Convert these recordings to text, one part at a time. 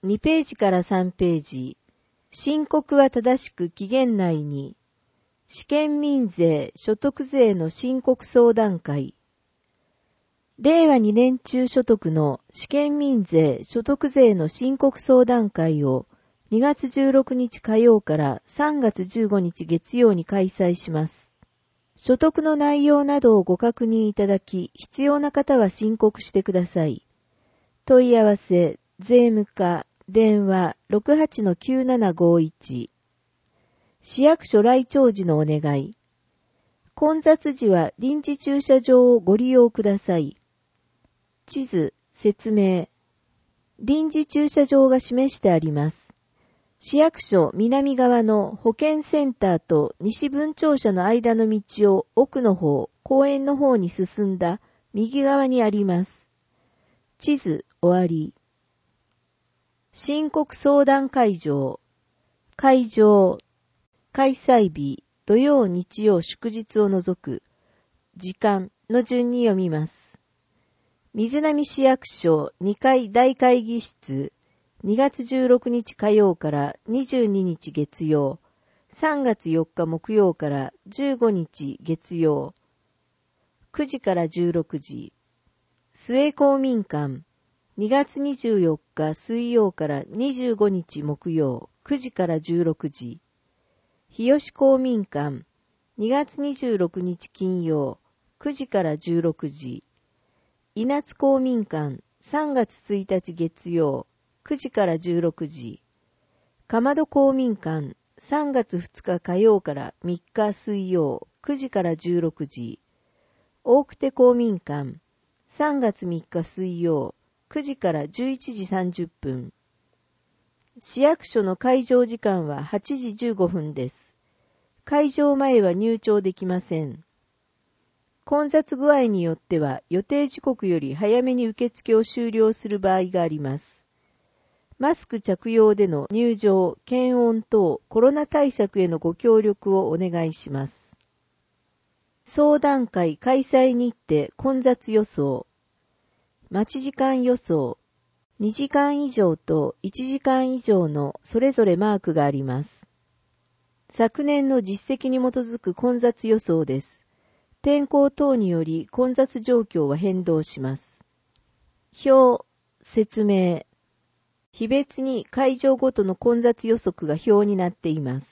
2ページから3ページ。申告は正しく期限内に。試験民税所得税の申告相談会。令和2年中所得の試験民税所得税の申告相談会を2月16日火曜から3月15日月曜に開催します。所得の内容などをご確認いただき、必要な方は申告してください。問い合わせ、税務課、電話 68-9751。市役所来庁時のお願い。混雑時は臨時駐車場をご利用ください。地図、説明。臨時駐車場が示してあります。市役所南側の保健センターと西分庁舎の間の道を奥の方、公園の方に進んだ右側にあります。地図、終わり。申告相談会場。会場。開催日、土曜日曜祝日を除く。時間の順に読みます。水波市役所2階大会議室。2月16日火曜から22日月曜。3月4日木曜から15日月曜。9時から16時。末公民館。2月24日水曜から25日木曜。9時から16時。日吉公民館。2月26日金曜。9時から16時。稲津公民館。3月1日月曜。9時から16時。かまど公民館。3月2日火曜から3日水曜。9時から16時。大久手公民館。3月3日水曜。9時から11時30分。市役所の開場時間は8時15分です。開場前は入庁できません。混雑具合によっては予定時刻より早めに受付を終了する場合があります。マスク着用での入場、検温等コロナ対策へのご協力をお願いします。相談会開催日程混雑予想。待ち時間予想。2時間以上と1時間以上のそれぞれマークがあります。昨年の実績に基づく混雑予想です。天候等により混雑状況は変動します。表、説明。日別に会場ごとの混雑予測が表になっています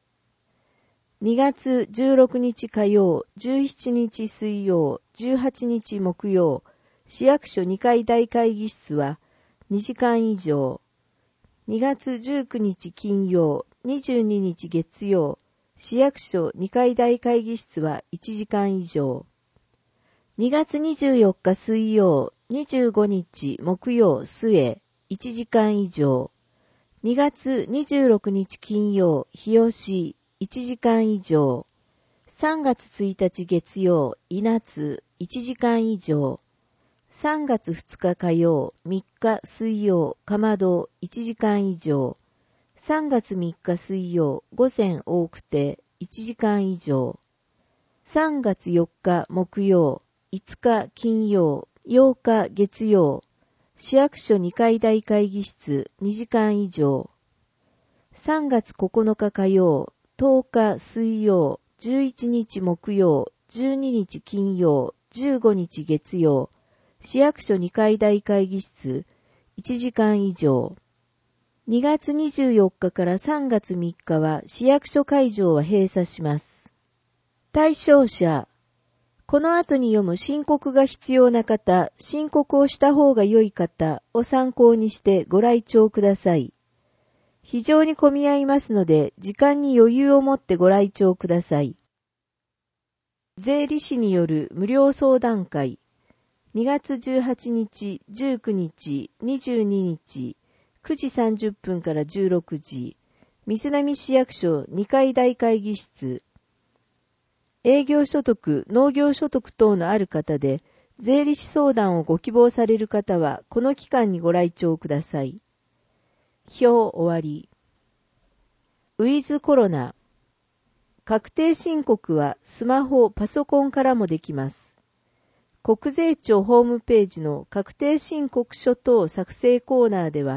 。2月16日火曜、17日水曜、18日木曜、市役所2階大会議室は2時間以上。2月19日金曜、22日月曜、市役所2階大会議室は1時間以上。2月24日水曜、25日木曜末、1時間以上。2月26日金曜、日吉、1時間以上。3月1日月曜、稲津、1時間以上。3月2日火曜、3日水曜、かまど、1時間以上。3月3日水曜、午前大久手、1時間以上。3月4日木曜、5日金曜、8日月曜。市役所2階大会議室2時間以上。3月9日火曜、10日水曜、11日木曜、12日金曜、15日月曜。市役所2階大会議室1時間以上。2月24日から3月3日は市役所会場は閉鎖します。対象者。この後に読む申告が必要な方、申告をした方が良い方を参考にしてご来庁ください。非常に混み合いますので、時間に余裕を持ってご来庁ください。税理士による無料相談会。2月18日、19日、22日、9時30分から16時、水波市役所2階大会議室。営業所得、農業所得等のある方で、税理士相談をご希望される方は、この期間にご来庁ください。表終わり。ウィズコロナ。確定申告はスマホ、パソコンからもできます。国税庁ホームページの確定申告書等作成コーナーでは、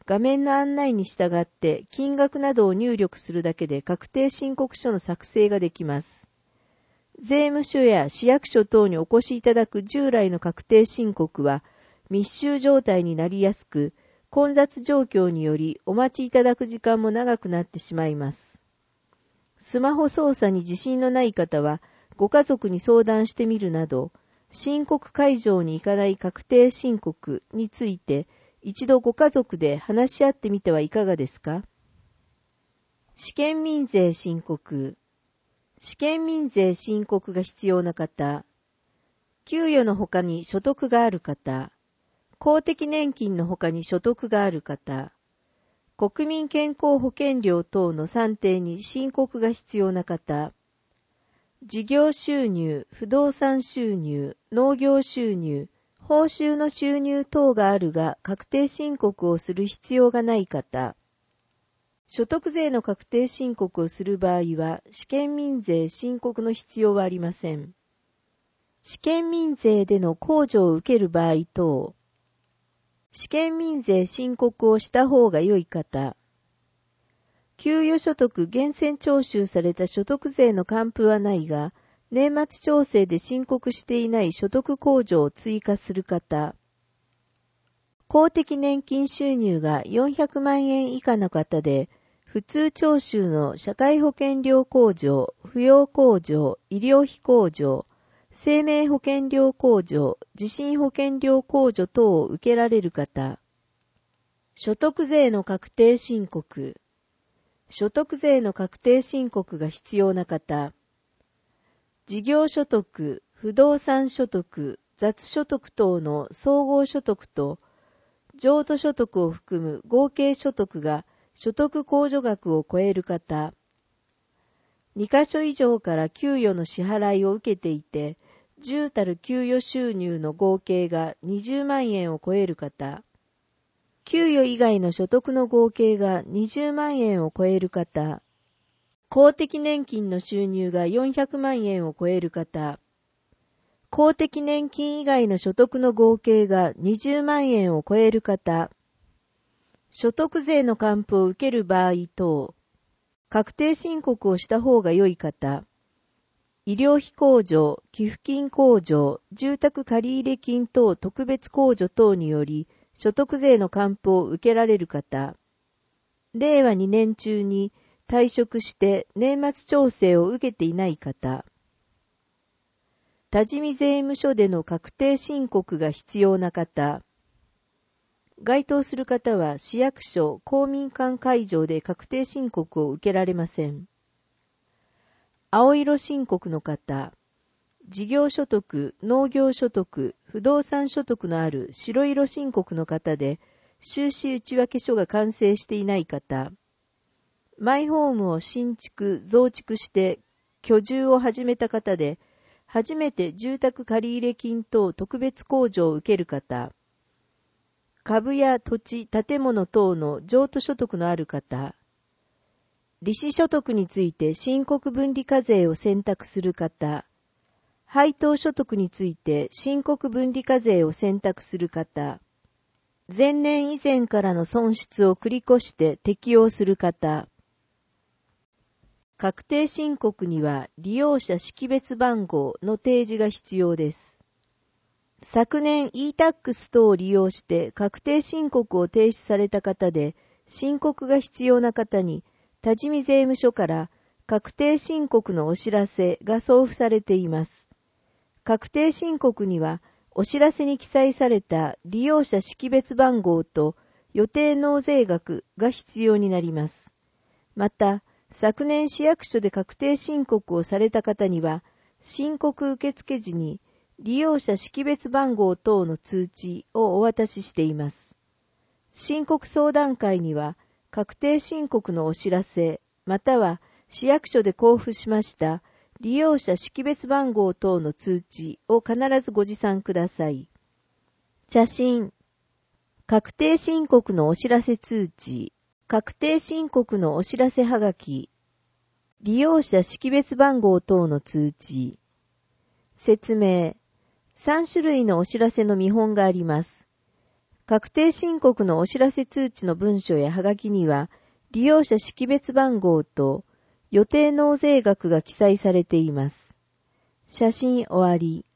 画面の案内に従って金額などを入力するだけで確定申告書の作成ができます。税務署や市役所等にお越しいただく従来の確定申告は密集状態になりやすく、混雑状況によりお待ちいただく時間も長くなってしまいます。スマホ操作に自信のない方は、ご家族に相談してみるなど、申告会場に行かない確定申告について、一度ご家族で話し合ってみてはいかがですか？試験民税申告。試験民税申告が必要な方、給与の他に所得がある方、公的年金の他に所得がある方、国民健康保険料等の算定に申告が必要な方、事業収入、不動産収入、農業収入、報酬の収入等があるが確定申告をする必要がない方、所得税の確定申告をする場合は試験民税申告の必要はありません。試験民税での控除を受ける場合等、試験民税申告をした方が良い方、給与所得源泉徴収された所得税の還付はないが、年末調整で申告していない所得控除を追加する方、公的年金収入が400万円以下の方で、普通徴収の社会保険料控除、扶養控除、医療費控除、生命保険料控除、地震保険料控除等を受けられる方、所得税の確定申告、所得税の確定申告が必要な方、事業所得、不動産所得、雑所得等の総合所得と、譲渡所得を含む合計所得が所得控除額を超える方、2カ所以上から給与の支払いを受けていて、10たる給与収入の合計が20万円を超える方、給与以外の所得の合計が20万円を超える方、公的年金の収入が400万円を超える方、公的年金以外の所得の合計が20万円を超える方、所得税の還付を受ける場合等、確定申告をした方が良い方、医療費控除、寄付金控除、住宅借入金等特別控除等により所得税の還付を受けられる方、令和2年中に退職して年末調整を受けていない方、多治見税務署での確定申告が必要な方、該当する方は市役所、公民館会場で確定申告を受けられません。青色申告の方、事業所得、農業所得、不動産所得のある白色申告の方で、収支内訳書が完成していない方、マイホームを新築、増築して居住を始めた方で、初めて住宅借入金等特別控除を受ける方、株や土地、建物等の譲渡所得のある方、利子所得について申告分離課税を選択する方、配当所得について申告分離課税を選択する方、前年以前からの損失を繰り越して適用する方、確定申告には利用者識別番号の提示が必要です。昨年 e-tax 等を利用して確定申告を提出された方で、申告が必要な方に多治見税務署から確定申告のお知らせが送付されています。確定申告にはお知らせに記載された利用者識別番号と予定納税額が必要になります。また、昨年市役所で確定申告をされた方には、申告受付時に利用者識別番号等の通知をお渡ししています。申告相談会には、確定申告のお知らせ、または市役所で交付しました利用者識別番号等の通知を必ずご持参ください。写真、確定申告のお知らせ通知、確定申告のお知らせはがき、利用者識別番号等の通知、説明、3種類のお知らせの見本があります。 確定申告のお知らせ通知の文書やはがきには、利用者識別番号と予定納税額が記載されています。写真終わり。